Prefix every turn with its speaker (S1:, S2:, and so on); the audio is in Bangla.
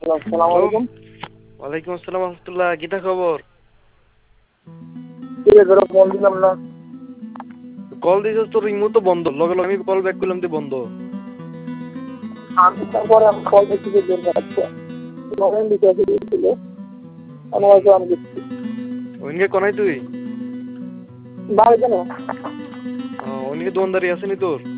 S1: আসসালামু আলাইকুম।
S2: ওয়ালাইকুম আসসালাম রহমতুল্লাহ। কিতা খবর?
S1: কিরে তোরা ফোন দিলাম না?
S2: কল দিছিস তোর ইমো তো বন্ধ, লগে লগে আমি কল ব্যাক করলাম তুই বন্ধ।
S1: আমি তারপরে আমি কল দিচ্ছি যে বের করাচ্ছে মনে লিখে দিয়েছিল আমি আমি দিচ্ছি
S2: ওইনকে কোনাই তুই?
S1: বাড়িতে না।
S2: ওইনকে দোকানদারি আসেনি তোর?